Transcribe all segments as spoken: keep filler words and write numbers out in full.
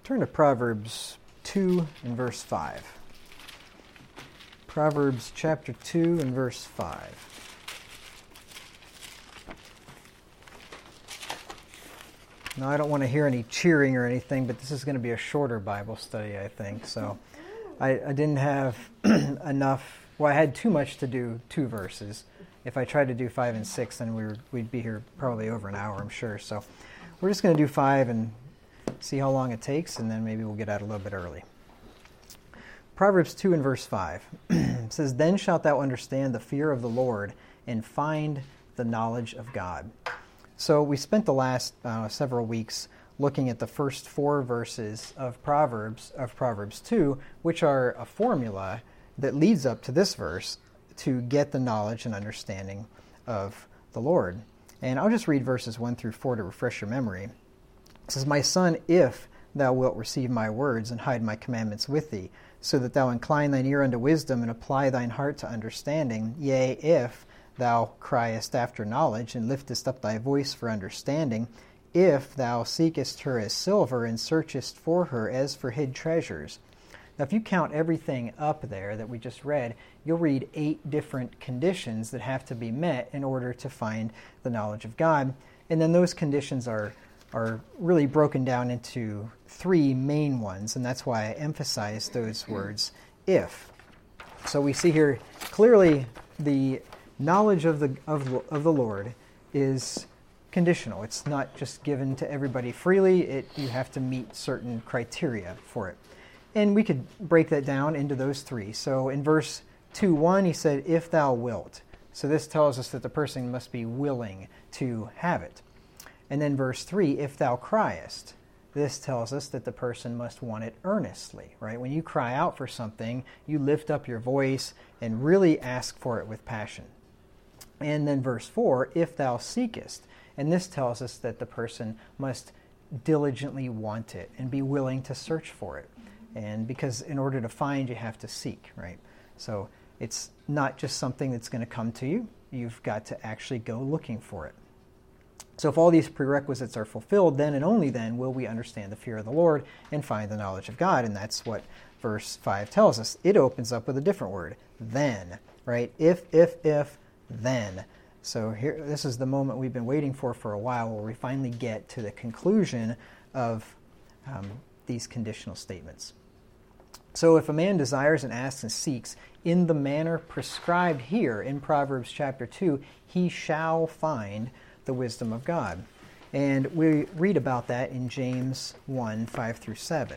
Turn to Proverbs two and verse five. Proverbs chapter two and verse five. Now, I don't want to hear any cheering or anything, but this is going to be a shorter Bible study, I think. So I, I didn't have enough. Well, I had too much to do two verses. If I tried to do five and six, then we were, we'd be here probably over an hour, I'm sure. So we're just going to do five and see how long it takes, and then maybe we'll get out a little bit early. Proverbs two and verse five it says, "Then shalt thou understand the fear of the Lord, and find the knowledge of God." So we spent the last uh, several weeks looking at the first four verses of Proverbs of Proverbs two, which are a formula that leads up to this verse to get the knowledge and understanding of the Lord. And I'll just read verses one through four to refresh your memory. It says, "My son, if thou wilt receive my words and hide my commandments with thee, so that thou incline thine ear unto wisdom and apply thine heart to understanding, yea, if thou criest after knowledge and liftest up thy voice for understanding, if thou seekest her as silver and searchest for her as for hid treasures." Now, if you count everything up there that we just read, you'll read eight different conditions that have to be met in order to find the knowledge of God. And then those conditions are, are really broken down into three main ones, and that's why I emphasize those words, if. So we see here clearly the knowledge of the of, of the Lord is conditional. It's not just given to everybody freely. It you have to meet certain criteria for it. And we could break that down into those three. So in verse two one, he said, "If thou wilt." So this tells us that the person must be willing to have it. And then verse three, "If thou criest." This tells us that the person must want it earnestly, right? When you cry out for something, you lift up your voice and really ask for it with passion. And then verse four, "If thou seekest." And this tells us that the person must diligently want it and be willing to search for it. And because in order to find, you have to seek, right? So it's not just something that's going to come to you. You've got to actually go looking for it. So if all these prerequisites are fulfilled, then and only then will we understand the fear of the Lord and find the knowledge of God. And that's what verse five tells us. It opens up with a different word, then, right? If, if, if, then. So here, this is the moment we've been waiting for for a while, where we finally get to the conclusion of um, these conditional statements. So if a man desires and asks and seeks in the manner prescribed here in Proverbs chapter two, he shall find the wisdom of God. And we read about that in James one, five through seven.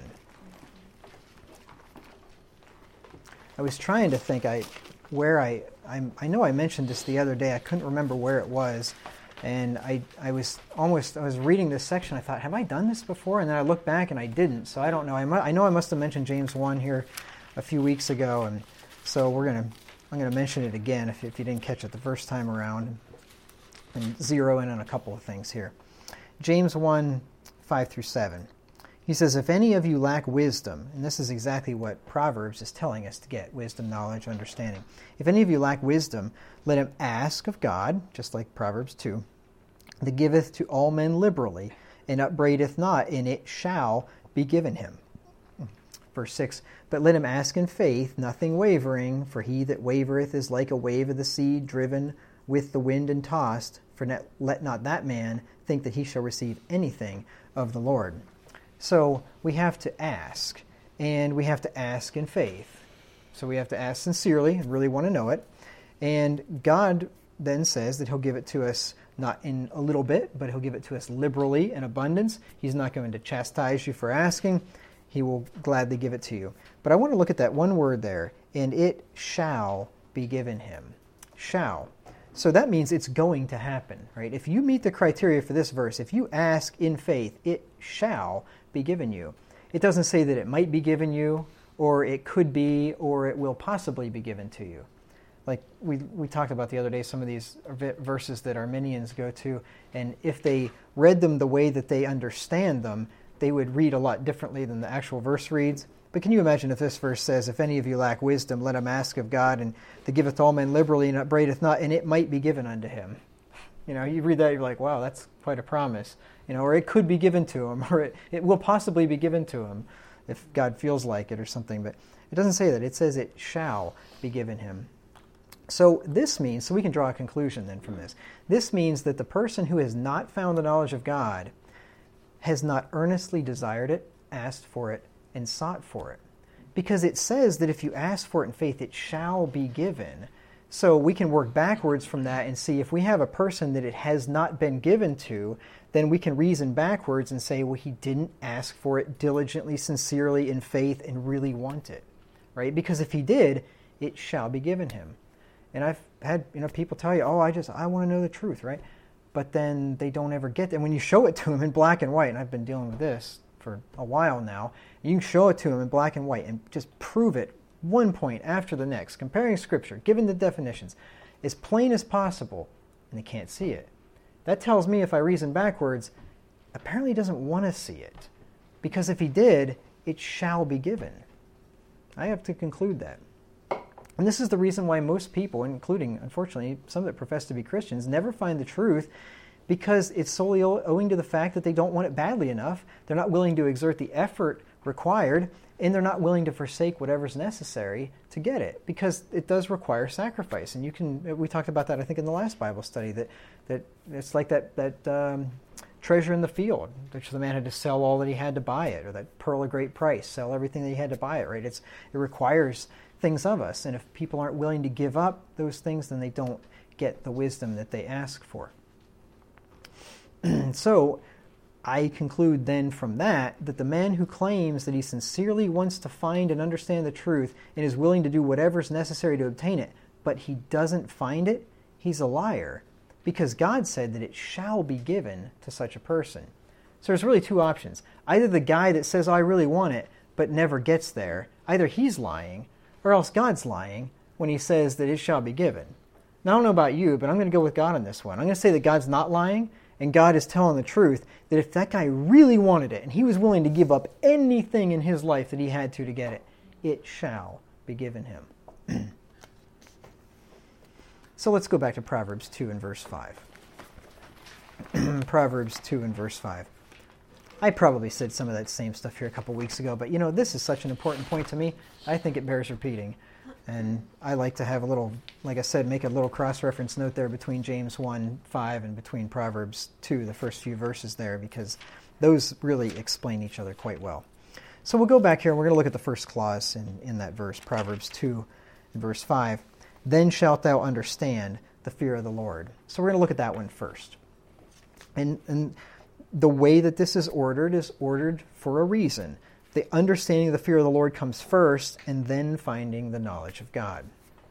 I was trying to think I where I I'm, I know I mentioned this the other day. I couldn't remember where it was. And I, I was almost, I was reading this section. I thought, have I done this before? And then I looked back and I didn't. So I don't know. I, mu- I know I must have mentioned James one here a few weeks ago. And so we're going to, I'm going to mention it again if, if you didn't catch it the first time around, and zero in on a couple of things here. James one, five through seven. He says, "If any of you lack wisdom," and this is exactly what Proverbs is telling us to get, wisdom, knowledge, understanding. "If any of you lack wisdom, let him ask of God," just like Proverbs two, "that giveth to all men liberally, and upbraideth not, and it shall be given him." Verse six, "But let him ask in faith, nothing wavering, for he that wavereth is like a wave of the sea, driven with the wind and tossed. For net, let not that man think that he shall receive anything of the Lord." So we have to ask, and we have to ask in faith. So we have to ask sincerely and really want to know it. And God then says that he'll give it to us not in a little bit, but he'll give it to us liberally in abundance. He's not going to chastise you for asking. He will gladly give it to you. But I want to look at that one word there, "and it shall be given him." Shall. So that means it's going to happen, right? If you meet the criteria for this verse, if you ask in faith, it shall be given you. It doesn't say that it might be given you, or it could be, or it will possibly be given to you. Like we we talked about the other day, some of these verses that Arminians go to, and if they read them the way that they understand them, they would read a lot differently than the actual verse reads. But can you imagine if this verse says, "If any of you lack wisdom, let him ask of God, and that giveth all men liberally, and upbraideth not, and it might be given unto him." You know, you read that, you're like, wow, that's quite a promise. you know, or it could be given to him, or it, it will possibly be given to him if God feels like it or something. But it doesn't say that. It says it shall be given him. So this means, so we can draw a conclusion then from this. This means that the person who has not found the knowledge of God has not earnestly desired it, asked for it, and sought for it. Because it says that if you ask for it in faith, it shall be given. So we can work backwards from that and see if we have a person that it has not been given to, then we can reason backwards and say, well, he didn't ask for it diligently, sincerely, in faith, and really want it. Right? Because if he did, it shall be given him. And I've had, you know, people tell you, oh, I just, I want to know the truth, right? But then they don't ever get it. And when you show it to them in black and white, and I've been dealing with this for a while now, you can show it to them in black and white and just prove it one point after the next, comparing Scripture, given the definitions, as plain as possible, and they can't see it. That tells me, if I reason backwards, apparently he doesn't want to see it. Because if he did, it shall be given. I have to conclude that. And this is the reason why most people, including, unfortunately, some that profess to be Christians, never find the truth, because it's solely owing to the fact that they don't want it badly enough. They're not willing to exert the effort required, and they're not willing to forsake whatever's necessary to get it, because it does require sacrifice. And you can, we talked about that, I think, in the last Bible study, that, that it's like that, that um, treasure in the field, which the man had to sell all that he had to buy it, or that pearl of great price, sell everything that he had to buy it, right? It's, it requires things of us, and if people aren't willing to give up those things, then they don't get the wisdom that they ask for. So I conclude then from that that the man who claims that he sincerely wants to find and understand the truth and is willing to do whatever is necessary to obtain it, but he doesn't find it, he's a liar, because God said that it shall be given to such a person. So there's really two options. Either the guy that says, oh, I really want it, but never gets there, either he's lying, or else God's lying when he says that it shall be given. Now, I don't know about you, but I'm going to go with God on this one. I'm going to say that God's not lying, and God is telling the truth, that if that guy really wanted it, and he was willing to give up anything in his life that he had to to get it, it shall be given him. So let's go back to Proverbs two and verse five. Proverbs two and verse five. I probably said some of that same stuff here a couple weeks ago, but you know, this is such an important point to me, I think it bears repeating. And I like to have a little, like I said, make a little cross-reference note there between James one five and between Proverbs two, the first few verses there, because those really explain each other quite well. So we'll go back here and we're going to look at the first clause in, in that verse, Proverbs two and verse five. Then shalt thou understand the fear of the Lord. So we're going to look at that one first. And, and the way that this is ordered is ordered for a reason. The understanding of the fear of the Lord comes first, and then finding the knowledge of God.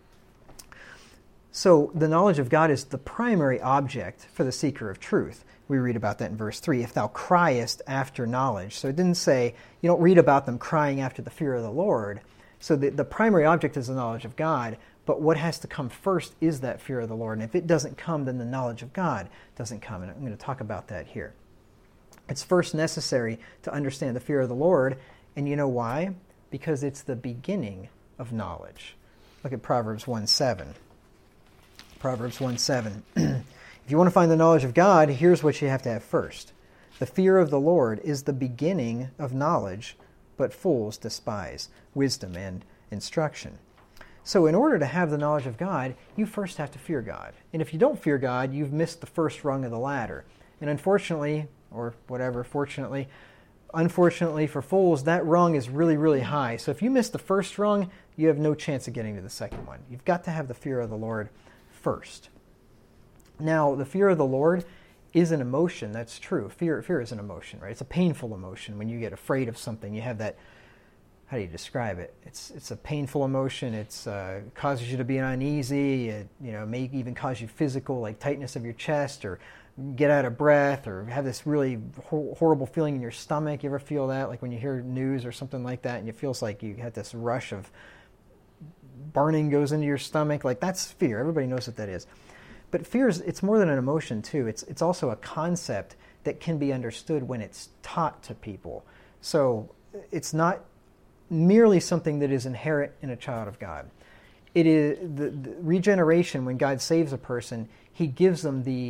So the knowledge of God is the primary object for the seeker of truth. We read about that in verse three. If thou criest after knowledge. So it didn't say, you don't read about them crying after the fear of the Lord. So the, the primary object is the knowledge of God, but what has to come first is that fear of the Lord. And if it doesn't come, then the knowledge of God doesn't come. And I'm going to talk about that here. It's first necessary to understand the fear of the Lord. And you know why? Because it's the beginning of knowledge. Look at Proverbs one seven. Proverbs one seven. If you want to find the knowledge of God, here's what you have to have first. The fear of the Lord is the beginning of knowledge, but fools despise wisdom and instruction. So in order to have the knowledge of God, you first have to fear God. And if you don't fear God, you've missed the first rung of the ladder. And unfortunately, or whatever, fortunately, unfortunately for fools, that rung is really, really high. So if you miss the first rung, you have no chance of getting to the second one. You've got to have the fear of the Lord first. Now, the fear of the Lord is an emotion. That's true. Fear, fear is an emotion, right? It's a painful emotion. When you get afraid of something, you have that, how do you describe it? It's it's a painful emotion. It's uh, causes you to be uneasy. It, you know, may even cause you physical, like tightness of your chest, or get out of breath, or have this really hor- horrible feeling in your stomach. You ever feel that? Like when you hear news or something like that, and it feels like you had this rush of burning goes into your stomach. Like, that's fear. Everybody knows what that is. But fear is, it's more than an emotion too. It's it's also a concept that can be understood when it's taught to people. So it's not merely something that is inherent in a child of God. It is the, the regeneration. When God saves a person, He gives them the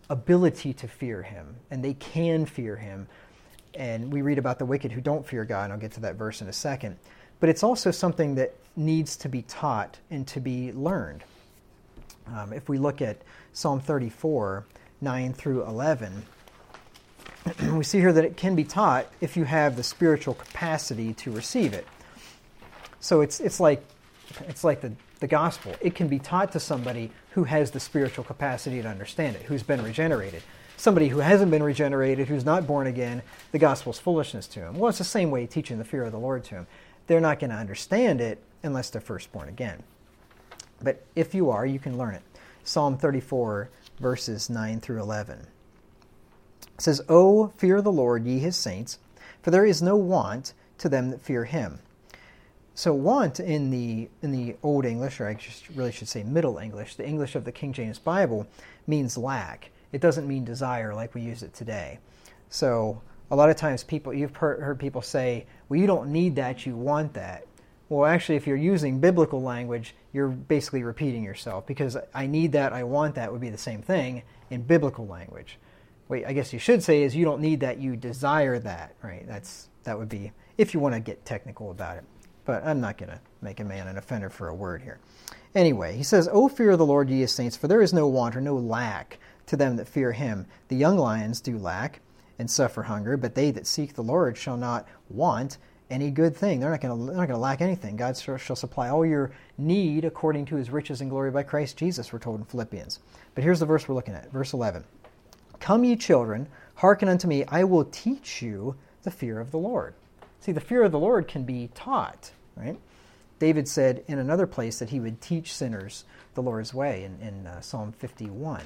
ability to fear him, and they can fear him. And we read about the wicked who don't fear God, and I'll get to that verse in a second. But it's also something that needs to be taught and to be learned. Um, if we look at Psalm thirty-four, nine through eleven, we see here that it can be taught if you have the spiritual capacity to receive it. So it's it's like it's like the, the gospel. It can be taught to somebody who has the spiritual capacity to understand it, who's been regenerated. Somebody who hasn't been regenerated, who's not born again, the gospel's foolishness to him. Well, it's the same way teaching the fear of the Lord to him. They're not going to understand it unless they're first born again. But if you are, you can learn it. Psalm thirty-four, verses nine through eleven. It says, "O fear the Lord, ye his saints, for there is no want to them that fear him." So want in the in the Old English, or I just really should say Middle English, the English of the King James Bible, means lack. It doesn't mean desire like we use it today. So a lot of times people, you've heard, heard people say, well, you don't need that, you want that. Well, actually, if you're using biblical language, you're basically repeating yourself, because I need that, I want that would be the same thing in biblical language. Wait, I guess you should say is you don't need that, you desire that, right? That's that would be, if you want to get technical about it. But I'm not going to make a man an offender for a word here. Anyway, he says, "O fear the Lord, ye his saints, for there is no want or no lack to them that fear him. The young lions do lack and suffer hunger, but they that seek the Lord shall not want any good thing." They're not going to they're not going to lack anything. God shall supply all your need according to his riches and glory by Christ Jesus, we're told in Philippians. But here's the verse we're looking at, verse eleven. "Come ye children, hearken unto me, I will teach you the fear of the Lord." See, the fear of the Lord can be taught, right? David said in another place that he would teach sinners the Lord's way in, in uh, Psalm fifty-one.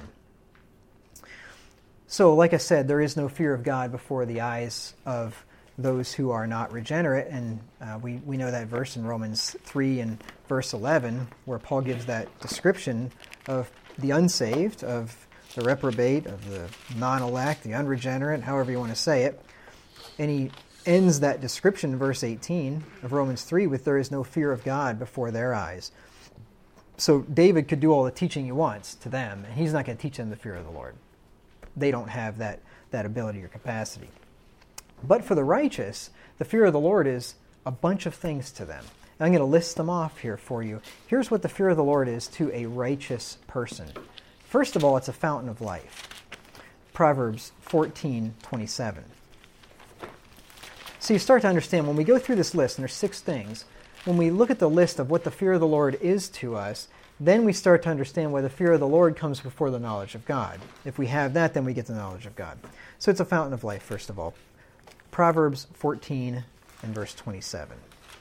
So, like I said, there is no fear of God before the eyes of those who are not regenerate, and uh, we, we know that verse in Romans three and verse eleven, where Paul gives that description of the unsaved, of the reprobate, of the non-elect, the unregenerate, however you want to say it. And he ends that description in verse eighteen of Romans three with, "There is no fear of God before their eyes." So David could do all the teaching he wants to them, and he's not going to teach them the fear of the Lord. They don't have that, that ability or capacity. But for the righteous, the fear of the Lord is a bunch of things to them. And I'm going to list them off here for you. Here's what the fear of the Lord is to a righteous person. First of all, it's a fountain of life. Proverbs fourteen twenty-seven. So you start to understand, when we go through this list, and there's six things, when we look at the list of what the fear of the Lord is to us, then we start to understand why the fear of the Lord comes before the knowledge of God. If we have that, then we get the knowledge of God. So it's a fountain of life, first of all. Proverbs fourteen and verse twenty-seven.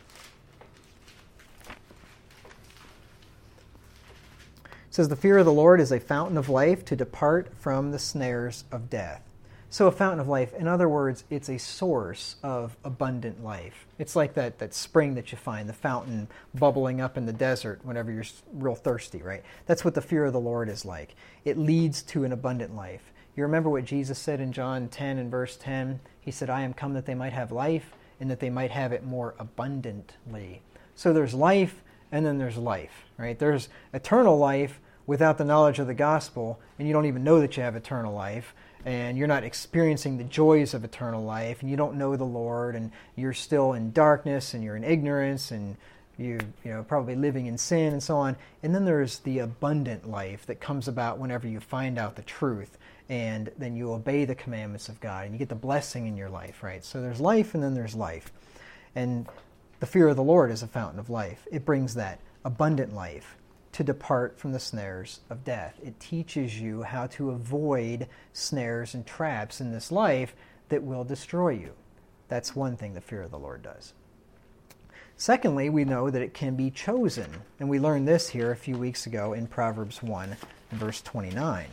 It says, "The fear of the Lord is a fountain of life to depart from the snares of death." So a fountain of life, in other words, it's a source of abundant life. It's like that, that spring that you find, the fountain bubbling up in the desert whenever you're real thirsty, right? That's what the fear of the Lord is like. It leads to an abundant life. You remember what Jesus said in John ten and verse ten? He said, "I am come that they might have life, and that they might have it more abundantly." So there's life, and then there's life, right? There's eternal life without the knowledge of the gospel, and you don't even know that you have eternal life, and you're not experiencing the joys of eternal life, and you don't know the Lord, and you're still in darkness, and you're in ignorance, and you you know probably living in sin, and so on. And then there's the abundant life that comes about whenever you find out the truth, and then you obey the commandments of God, and you get the blessing in your life, right? So there's life, and then there's life. And the fear of the Lord is a fountain of life. It brings that abundant life to depart from the snares of death. It teaches you how to avoid snares and traps in this life that will destroy you. That's one thing the fear of the Lord does. Secondly, we know that it can be chosen. And we learned this here a few weeks ago in Proverbs one and verse twenty-nine.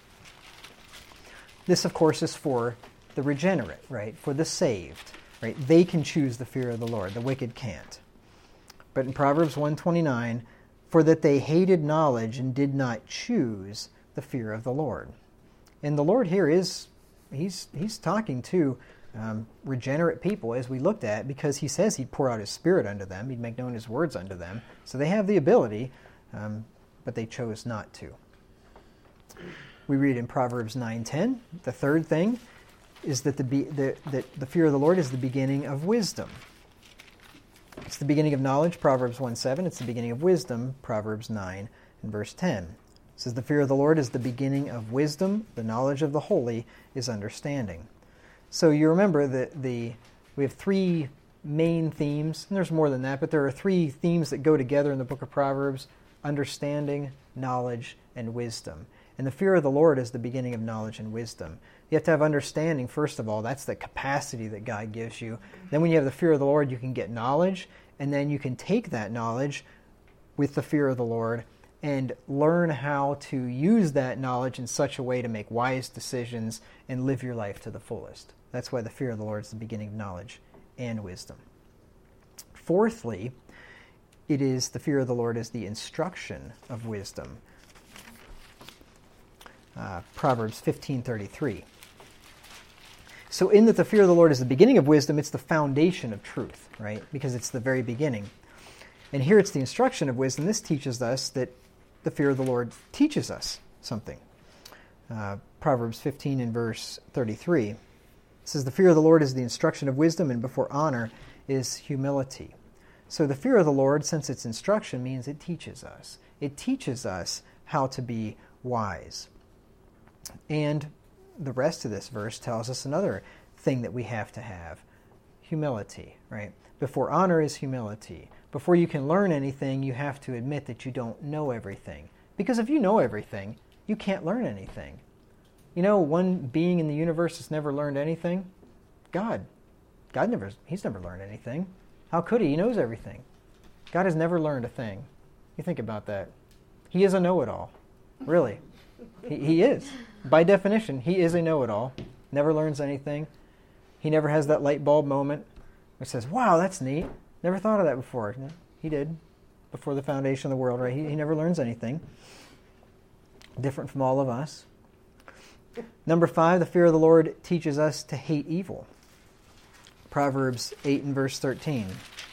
This, of course, is for the regenerate, right? For the saved, right? They can choose the fear of the Lord. The wicked can't. But in Proverbs one twenty-nine, "For that they hated knowledge and did not choose the fear of the Lord." And the Lord here is, he's he's talking to um, regenerate people, as we looked at, because he says he'd pour out his Spirit unto them, he'd make known his words unto them. So they have the ability, um, but they chose not to. We read in Proverbs nine ten, the third thing is that the, be, the, the, the fear of the Lord is the beginning of wisdom. It's the beginning of knowledge, Proverbs one seven. It's the beginning of wisdom, Proverbs nine and verse ten. It says, the fear of the Lord is the beginning of wisdom. The knowledge of the holy is understanding. So you remember that the we have three main themes, and there's more than that, but there are three themes that go together in the book of Proverbs: understanding, knowledge, and wisdom. And the fear of the Lord is the beginning of knowledge and wisdom. You have to have understanding, first of all. That's the capacity that God gives you. Then when you have the fear of the Lord, you can get knowledge, and then you can take that knowledge with the fear of the Lord and learn how to use that knowledge in such a way to make wise decisions and live your life to the fullest. That's why the fear of the Lord is the beginning of knowledge and wisdom. Fourthly, it is the fear of the Lord is the instruction of wisdom. Uh, Proverbs fifteen thirty-three. So in that the fear of the Lord is the beginning of wisdom, it's the foundation of truth, right? Because it's the very beginning. And here it's the instruction of wisdom. This teaches us that the fear of the Lord teaches us something. Uh, Proverbs fifteen and verse thirty-three. It says, the fear of the Lord is the instruction of wisdom, and before honor is humility. So the fear of the Lord, since it's instruction, means it teaches us. It teaches us how to be wise. And the rest of this verse tells us another thing that we have to have. Humility, right? Before honor is humility. Before you can learn anything, you have to admit that you don't know everything. Because if you know everything, you can't learn anything. You know, one being in the universe has never learned anything? God. God never, he's never learned anything. How could he? He knows everything. God has never learned a thing. You think about that. He is a know-it-all. Really. He, he is. By definition, he is a know-it-all. Never learns anything. He never has that light bulb moment where he says, wow, that's neat. Never thought of that before. No, he did. Before the foundation of the world, right? He, he never learns anything. Different from all of us. Number five, the fear of the Lord teaches us to hate evil. Proverbs eight and verse thirteen.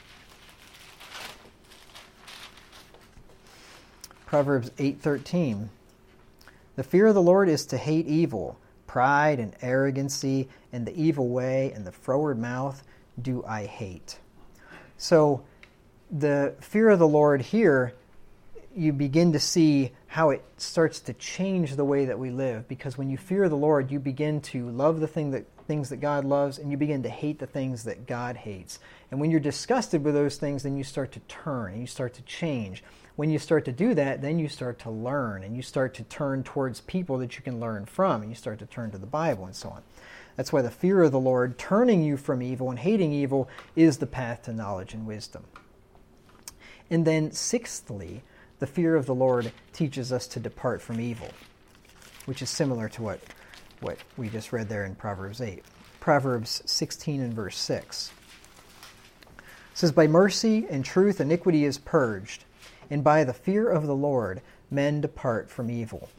Proverbs eight thirteen. The fear of the Lord is to hate evil, pride and arrogancy, and the evil way, and the froward mouth do I hate. So the fear of the Lord here, you begin to see how it starts to change the way that we live. Because when you fear the Lord, you begin to love the thing that, things that God loves, and you begin to hate the things that God hates. And when you're disgusted with those things, then you start to turn, and you start to change. When you start to do that, then you start to learn, and you start to turn towards people that you can learn from, and you start to turn to the Bible and so on. That's why the fear of the Lord, turning you from evil and hating evil, is the path to knowledge and wisdom. And then sixthly, the fear of the Lord teaches us to depart from evil, which is similar to what, what we just read there in Proverbs eight. Proverbs sixteen and verse six. It says, by mercy and truth iniquity is purged, and by the fear of the Lord men depart from evil.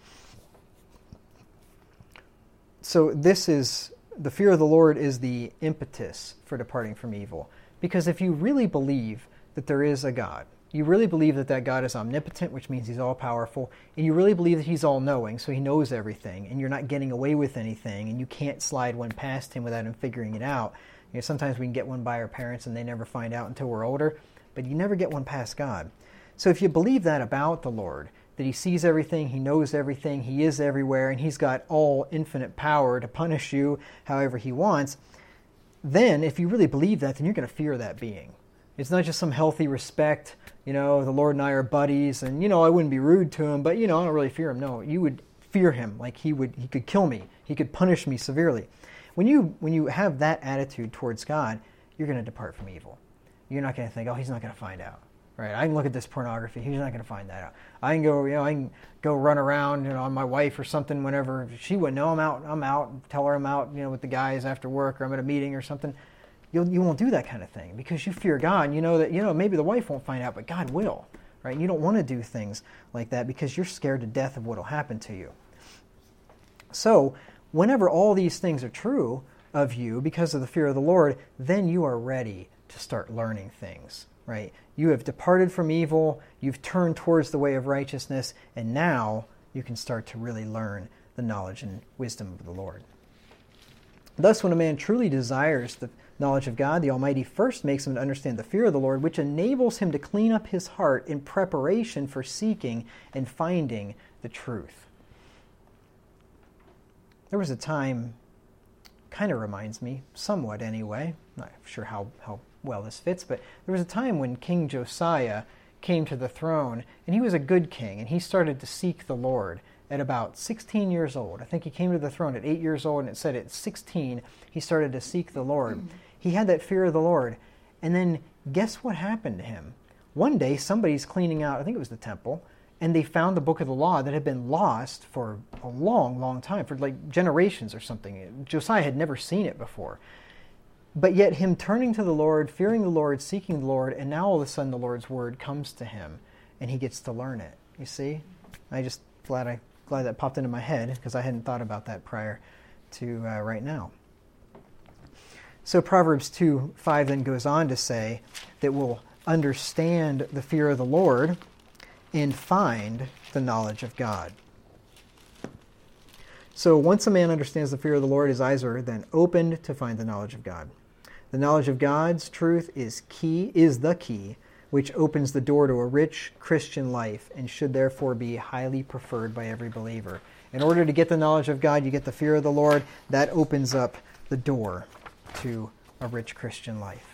So this is, the fear of the Lord is the impetus for departing from evil. Because if you really believe that there is a God, you really believe that that God is omnipotent, which means he's all-powerful, and you really believe that he's all-knowing, so he knows everything, and you're not getting away with anything, and you can't slide one past him without him figuring it out. You know, sometimes we can get one by our parents, and they never find out until we're older, but you never get one past God. So if you believe that about the Lord, that he sees everything, he knows everything, he is everywhere, and he's got all infinite power to punish you however he wants, then if you really believe that, then you're going to fear that being. It's not just some healthy respect, you know, the Lord and I are buddies, and, you know, I wouldn't be rude to him, but, you know, I don't really fear him. No, you would fear him like he would, he could kill me. He could punish me severely. When you, when you have that attitude towards God, you're going to depart from evil. You're not going to think, oh, he's not going to find out. Right? I can look at this pornography. He's not going to find that out. I can go, you know, I can go run around, you know, on my wife or something whenever she wouldn't know I'm out. I'm out. Tell her I'm out, you know, with the guys after work, or I'm at a meeting or something. You'll, you won't do that kind of thing because you fear God. You know that, you know, maybe the wife won't find out, but God will. Right? You don't want to do things like that because you're scared to death of what will happen to you. So, whenever all these things are true of you because of the fear of the Lord, then you are ready to start learning things. Right? You have departed from evil, you've turned towards the way of righteousness, and now you can start to really learn the knowledge and wisdom of the Lord. Thus, when a man truly desires the knowledge of God, the Almighty first makes him to understand the fear of the Lord, which enables him to clean up his heart in preparation for seeking and finding the truth. There was a time, kind of reminds me, somewhat anyway, not sure how, how well this fits, but there was a time when King Josiah came to the throne, and he was a good king, and he started to seek the Lord at about sixteen years old. I think he came to the throne at eight years old, and it said at sixteen he started to seek the Lord. He had that fear of the Lord. And then guess what happened to him? One day somebody's cleaning out, I think it was the temple, and they found the book of the law that had been lost for a long, long time, for like generations or something. Josiah had never seen it before. But yet him turning to the Lord, fearing the Lord, seeking the Lord, and now all of a sudden the Lord's word comes to him, and he gets to learn it. You see? I just glad I glad that popped into my head, because I hadn't thought about that prior to uh, right now. So Proverbs two five then goes on to say that we'll understand the fear of the Lord and find the knowledge of God. So once a man understands the fear of the Lord, his eyes are then opened to find the knowledge of God. The knowledge of God's truth is key, is the key, which opens the door to a rich Christian life and should therefore be highly preferred by every believer. In order to get the knowledge of God, you get the fear of the Lord. That opens up the door to a rich Christian life.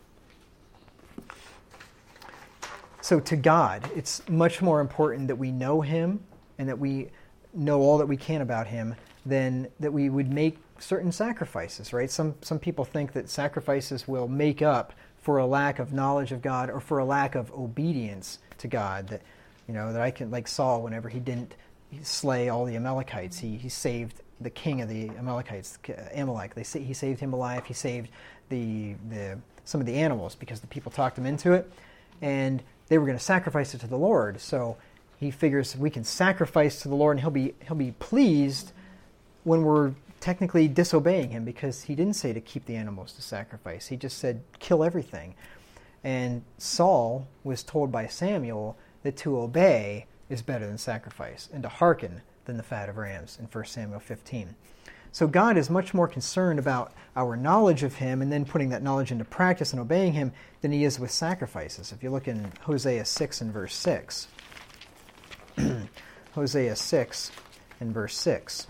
So to God, it's much more important that we know Him and that we know all that we can about Him than that we would make certain sacrifices, right? Some some people think that sacrifices will make up for a lack of knowledge of God or for a lack of obedience to God. That, you know, that I can, like Saul, whenever he didn't slay all the Amalekites, he, he saved the king of the Amalekites, Amalek. They he saved him alive. He saved the the some of the animals because the people talked him into it, and they were going to sacrifice it to the Lord. So he figures we can sacrifice to the Lord, and he'll be he'll be pleased when we're technically disobeying him, because he didn't say to keep the animals to sacrifice. He just said kill everything. And Saul was told by Samuel that to obey is better than sacrifice, and to hearken than the fat of rams in First Samuel fifteen. So God is much more concerned about our knowledge of him and then putting that knowledge into practice and obeying him than he is with sacrifices. If you look in Hosea six and verse six, Hosea six and verse six.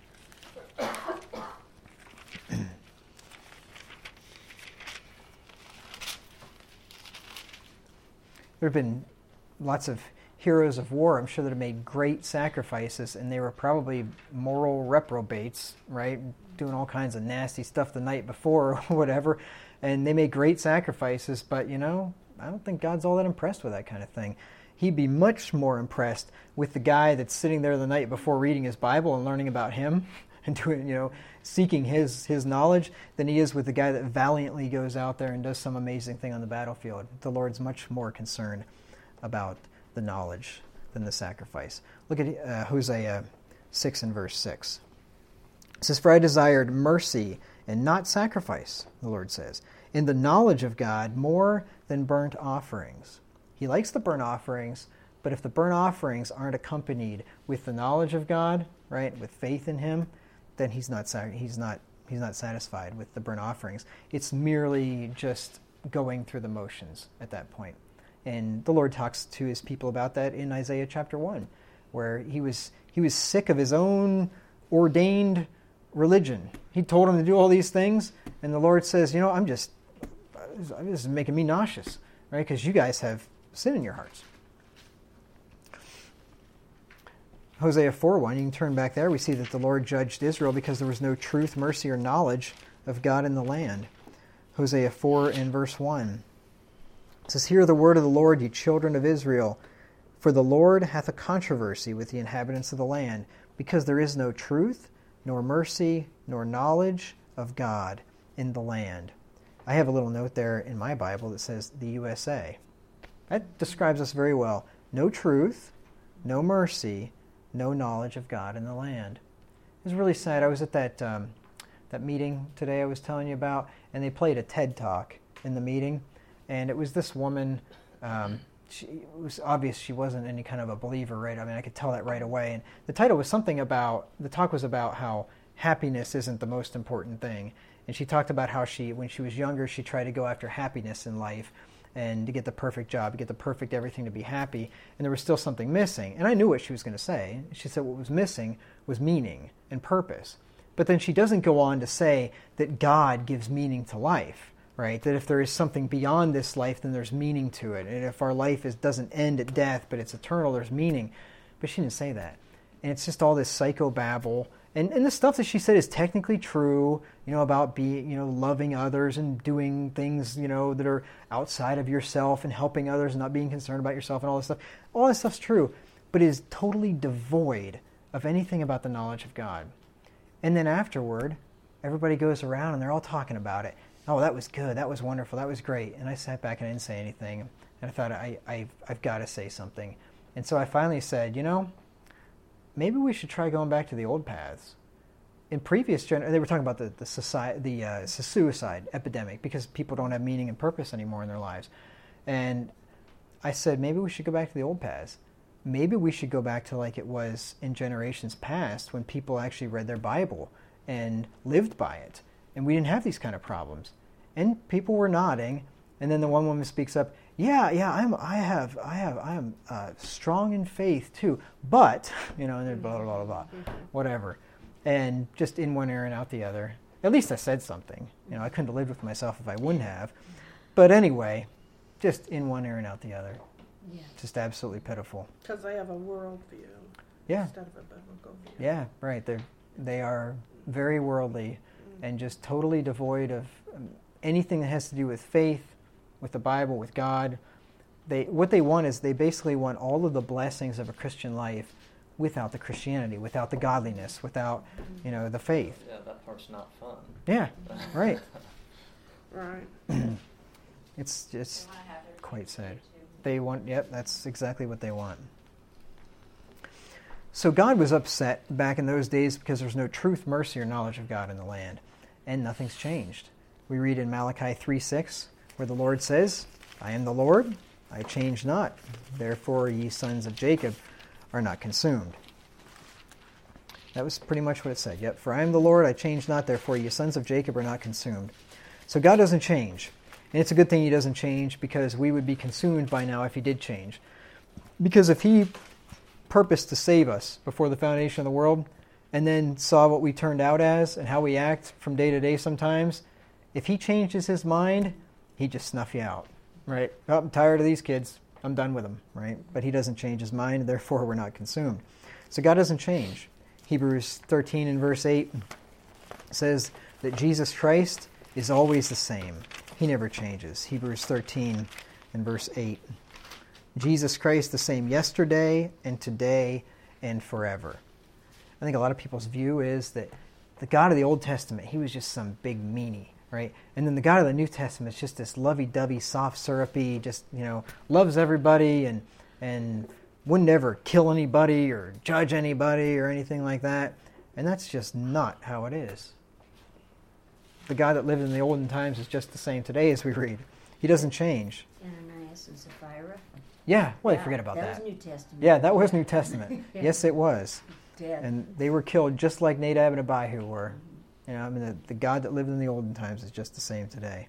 There have been lots of heroes of war, I'm sure, that have made great sacrifices, and they were probably moral reprobates, right? Doing all kinds of nasty stuff the night before or whatever, and they made great sacrifices, but, you know, I don't think God's all that impressed with that kind of thing. He'd be much more impressed with the guy that's sitting there the night before reading his Bible and learning about him and doing, you know, seeking his his knowledge than he is with the guy that valiantly goes out there and does some amazing thing on the battlefield. The Lord's much more concerned about the knowledge than the sacrifice. Look at uh, Hosea six and verse six. It says, "For I desired mercy and not sacrifice," the Lord says, "in the knowledge of God more than burnt offerings." He likes the burnt offerings, but if the burnt offerings aren't accompanied with the knowledge of God, right, with faith in him, then he's not he's not he's not satisfied with the burnt offerings. It's merely just going through the motions at that point. And the Lord talks to his people about that in Isaiah chapter one, where he was he was sick of his own ordained religion. He told him to do all these things, and the Lord says, you know, I'm just this is making me nauseous, right? Because you guys have sin in your hearts. Hosea four one, you can turn back there. We see that the Lord judged Israel because there was no truth, mercy, or knowledge of God in the land. Hosea four and verse one. It says, "Hear the word of the Lord, ye children of Israel. For the Lord hath a controversy with the inhabitants of the land, because there is no truth, nor mercy, nor knowledge of God in the land." I have a little note there in my Bible that says the U S A. That describes us very well. No truth, no mercy, no knowledge of God in the land. It was really sad. I was at that um, that meeting today I was telling you about, and they played a TED Talk in the meeting. And it was this woman, um, she, it was obvious she wasn't any kind of a believer, right? I mean, I could tell that right away. And the title was something about, the talk was about how happiness isn't the most important thing. And she talked about how she, when she was younger, she tried to go after happiness in life and to get the perfect job, to get the perfect everything, to be happy. And there was still something missing. And I knew what she was going to say. She said what was missing was meaning and purpose. But then she doesn't go on to say that God gives meaning to life, right? That if there is something beyond this life, then there's meaning to it. And if our life is, doesn't end at death, but it's eternal, there's meaning. But she didn't say that. And it's just all this psychobabble. And, and the stuff that she said is technically true, you know, about being, you know, loving others and doing things, you know, that are outside of yourself and helping others and not being concerned about yourself and all this stuff. All this stuff's true, but it is totally devoid of anything about the knowledge of God. And then afterward, everybody goes around and they're all talking about it. Oh, that was good. That was wonderful. That was great. And I sat back and I didn't say anything. And I thought, I, I, I've got to say something. And so I finally said, you know, maybe we should try going back to the old paths. In previous gen, they were talking about the the, society, the uh, suicide epidemic because people don't have meaning and purpose anymore in their lives. And I said, maybe we should go back to the old paths. Maybe we should go back to like it was in generations past when people actually read their Bible and lived by it. And we didn't have these kind of problems. And people were nodding. And then the one woman speaks up, yeah, yeah, I'm, I have, I have, I am uh, strong in faith too. But, you know, and then blah, blah, blah, blah, whatever. And just in one ear and out the other. At least I said something. You know, I couldn't have lived with myself if I wouldn't have. But anyway, just in one ear and out the other. Yeah. Just absolutely pitiful. Because they have a world view yeah. instead of a biblical view. Yeah, right. They're, they are very worldly mm. and just totally devoid of um, anything that has to do with faith, with the Bible, with God. They what they want is they basically want all of the blessings of a Christian life without the Christianity, without the godliness, without, you know, the faith. Yeah, that part's not fun. Yeah, right. Right. It's just quite sad. They want, yep, that's exactly what they want. So God was upset back in those days because there's no truth, mercy, or knowledge of God in the land. And nothing's changed. We read in Malachi three six, where the Lord says, I am the Lord, I change not. Therefore ye sons of Jacob are not consumed. That was pretty much what it said. Yep, for I am the Lord, I change not. Therefore ye sons of Jacob are not consumed. So God doesn't change. And it's a good thing he doesn't change because we would be consumed by now if he did change. Because if he purposed to save us before the foundation of the world and then saw what we turned out as and how we act from day to day sometimes, if he changes his mind, he'd just snuff you out, right? Oh, I'm tired of these kids. I'm done with them, right? But he doesn't change his mind, therefore we're not consumed. So God doesn't change. Hebrews thirteen and verse eight says that Jesus Christ is always the same. He never changes. Hebrews thirteen and verse eight. Jesus Christ the same yesterday and today and forever. I think a lot of people's view is that the God of the Old Testament, he was just some big meanie, right? And then the God of the New Testament is just this lovey-dovey, soft, syrupy, just, you know, loves everybody and and wouldn't ever kill anybody or judge anybody or anything like that. And that's just not how it is. The God that lived in the olden times is just the same today as we read. He doesn't change. Ananias and Sapphira. Yeah, well, yeah, forget about that. That was New Testament. Yeah, that was New Testament. Yeah. Yes, it was. Dead. And they were killed just like Nadab and Abihu were. You know, I mean, the, the God that lived in the olden times is just the same today.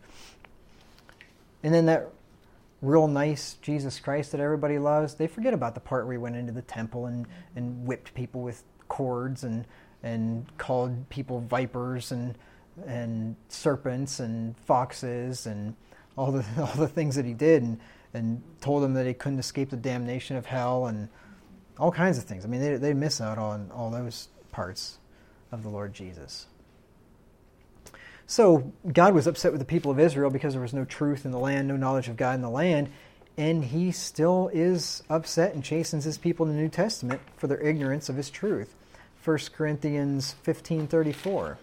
And then that real nice Jesus Christ that everybody loves, they forget about the part where he went into the temple and, and whipped people with cords and and called people vipers and and serpents and foxes and all the all the things that he did and, and told them that he couldn't escape the damnation of hell and all kinds of things. I mean, they they miss out on all those parts of the Lord Jesus. So God was upset with the people of Israel because there was no truth in the land, no knowledge of God in the land, and he still is upset and chastens his people in the New Testament for their ignorance of his truth. First Corinthians fifteen thirty-four.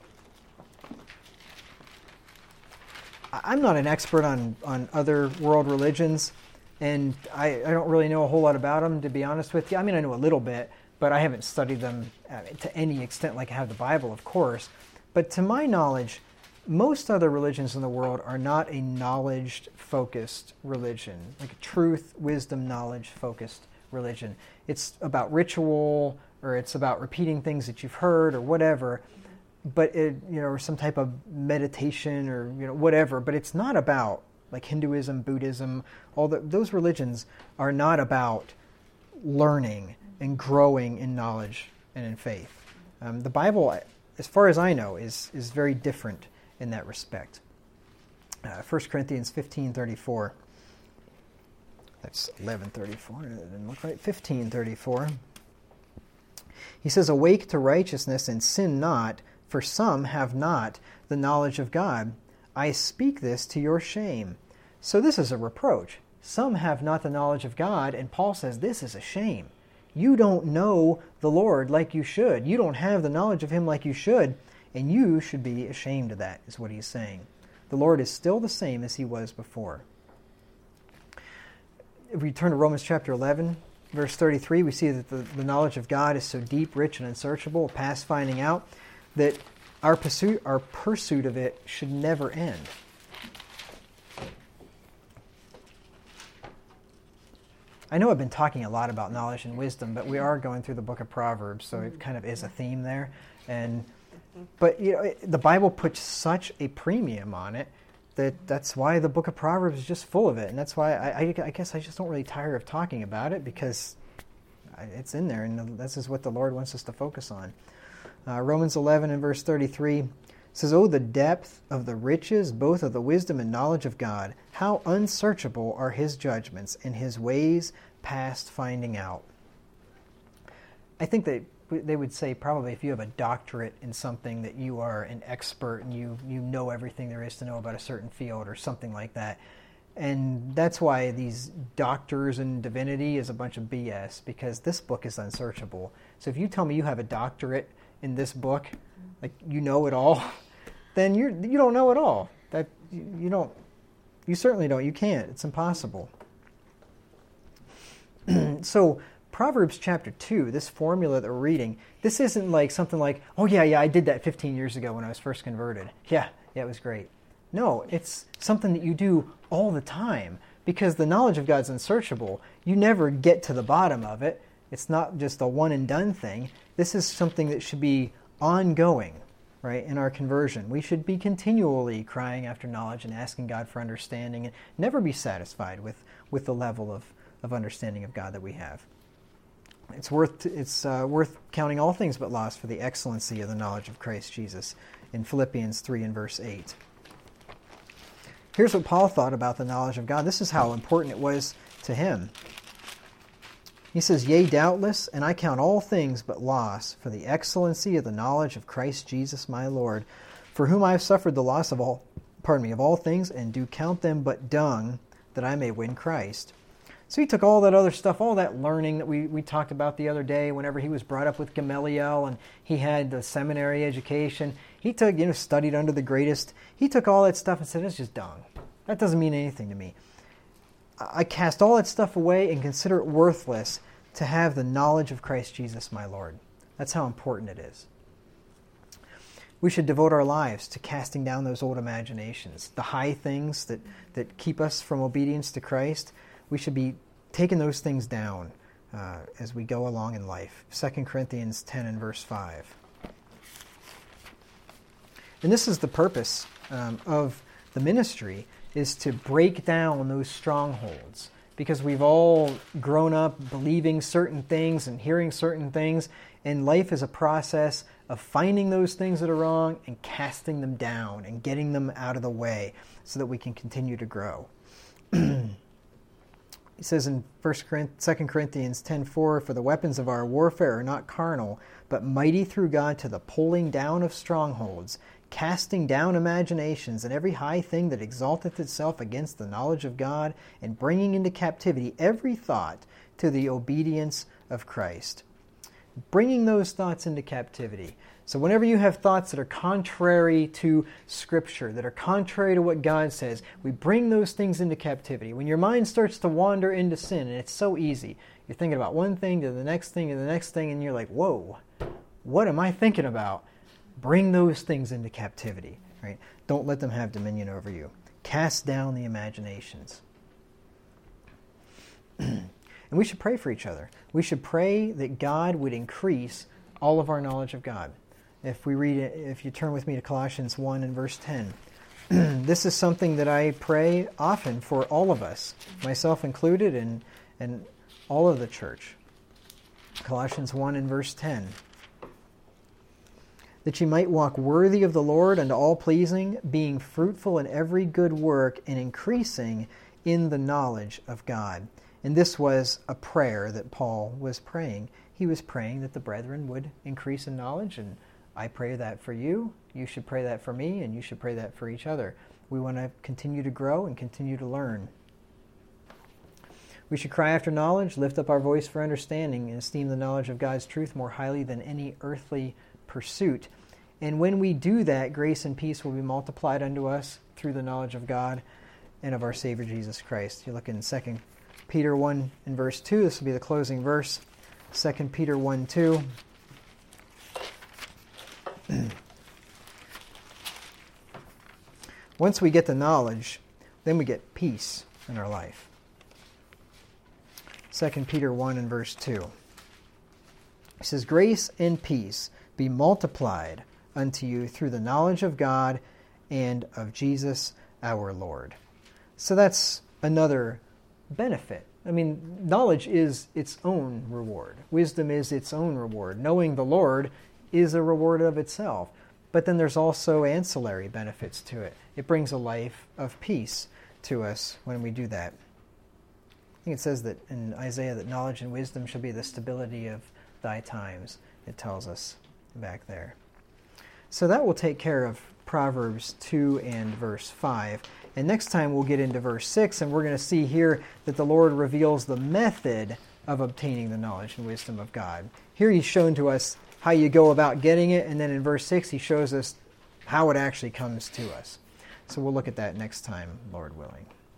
I'm not an expert on, on other world religions, and I, I don't really know a whole lot about them, to be honest with you. I mean, I know a little bit, but I haven't studied them to any extent like I have the Bible, of course. But to my knowledge, most other religions in the world are not a knowledge-focused religion, like a truth, wisdom, knowledge-focused religion. It's about ritual, or it's about repeating things that you've heard, or whatever. But it, you know, or some type of meditation, or you know, whatever. But it's not about like Hinduism, Buddhism. All the, those religions are not about learning and growing in knowledge and in faith. Um, the Bible, as far as I know, is is very different in that respect. Uh, First Corinthians fifteen thirty-four. That's eleven thirty-four. That didn't look right. fifteen thirty-four. He says, "Awake to righteousness and sin not, for some have not the knowledge of God. I speak this to your shame." So this is a reproach. Some have not the knowledge of God, and Paul says this is a shame. You don't know the Lord like you should. You don't have the knowledge of Him like you should, and you should be ashamed of that, is what he's saying. The Lord is still the same as He was before. If we turn to Romans chapter eleven, verse thirty-three, we see that the, the knowledge of God is so deep, rich, and unsearchable, past finding out, that our pursuit, our pursuit of it should never end. I know I've been talking a lot about knowledge and wisdom, but we are going through the book of Proverbs, so it kind of is a theme there. And but you know, it, the Bible puts such a premium on it that that's why the book of Proverbs is just full of it, and that's why I, I, I guess I just don't really tire of talking about it, because it's in there, and this is what the Lord wants us to focus on. Uh, Romans eleven and verse thirty-three says, "Oh, the depth of the riches, both of the wisdom and knowledge of God! How unsearchable are His judgments, and His ways past finding out." I think that they would say probably if you have a doctorate in something that you are an expert and you, you know everything there is to know about a certain field or something like that. And that's why these doctors in divinity is a bunch of B S, because this book is unsearchable. So if you tell me you have a doctorate in this book, like you know it all, then you're you don't know it all. That you don't you certainly don't. You can't. It's impossible. So Proverbs chapter two, this formula that we're reading, this isn't like something like, oh yeah, yeah, I did that fifteen years ago when I was first converted. Yeah, yeah, it was great. No, it's something that you do all the time, because the knowledge of God's unsearchable. You never get to the bottom of it. It's not just a one and done thing. This is something that should be ongoing, right, in our conversion. We should be continually crying after knowledge and asking God for understanding, and never be satisfied with, with the level of, of understanding of God that we have. It's worth it's uh, worth counting all things but loss for the excellency of the knowledge of Christ Jesus, in Philippians three and verse eight. Here's what Paul thought about the knowledge of God. This is how important it was to him. He says, "Yea, doubtless, and I count all things but loss for the excellency of the knowledge of Christ Jesus my Lord, for whom I have suffered the loss of all, pardon me, of all things, and do count them but dung, that I may win Christ." So he took all that other stuff, all that learning that we, we talked about the other day, whenever he was brought up with Gamaliel and he had the seminary education. He took, you know, studied under the greatest. He took all that stuff and said, it's just dung. That doesn't mean anything to me. I cast all that stuff away and consider it worthless to have the knowledge of Christ Jesus my Lord. That's how important it is. We should devote our lives to casting down those old imaginations, the high things that, that keep us from obedience to Christ. We should be taking those things down uh, as we go along in life. Second Corinthians ten and verse five. And this is the purpose um, of the ministry, is to break down those strongholds. Because we've all grown up believing certain things and hearing certain things, and life is a process of finding those things that are wrong and casting them down and getting them out of the way so that we can continue to grow. He says in Second Corinthians ten four, "For the weapons of our warfare are not carnal, but mighty through God to the pulling down of strongholds, casting down imaginations and every high thing that exalteth itself against the knowledge of God, and bringing into captivity every thought to the obedience of Christ." Bringing those thoughts into captivity. So whenever you have thoughts that are contrary to Scripture, that are contrary to what God says, we bring those things into captivity. When your mind starts to wander into sin, and it's so easy, you're thinking about one thing to the next thing to the next thing, and you're like, whoa, what am I thinking about? Bring those things into captivity. right? Don't let them have dominion over you. Cast down the imaginations. And we should pray for each other. We should pray that God would increase all of our knowledge of God. If we read it, if you turn with me to Colossians one and verse ten, this is something that I pray often for all of us, myself included, and and all of the church. Colossians one and verse ten. That ye might walk worthy of the Lord unto all pleasing, being fruitful in every good work, and increasing in the knowledge of God. And this was a prayer that Paul was praying. He was praying that the brethren would increase in knowledge, and I pray that for you. You should pray that for me, and you should pray that for each other. We want to continue to grow and continue to learn. We should cry after knowledge, lift up our voice for understanding, and esteem the knowledge of God's truth more highly than any earthly pursuit. And when we do that, grace and peace will be multiplied unto us through the knowledge of God and of our Savior Jesus Christ. You look in Second Peter one and verse two. This will be the closing verse. Second Peter one two. Once we get the knowledge, then we get peace in our life. Second Peter one and verse two. It says, grace and peace be multiplied unto you through the knowledge of God and of Jesus our Lord. So that's another benefit. I mean, knowledge is its own reward. Wisdom is its own reward. Knowing the Lord is a reward of itself. But then there's also ancillary benefits to it. It brings a life of peace to us when we do that. I think it says that in Isaiah that knowledge and wisdom shall be the stability of thy times. It tells us back there. So that will take care of Proverbs two and verse five. And next time we'll get into verse six, and we're going to see here that the Lord reveals the method of obtaining the knowledge and wisdom of God. Here he's shown to us how you go about getting it, and then in verse six he shows us how it actually comes to us. So we'll look at that next time, Lord willing.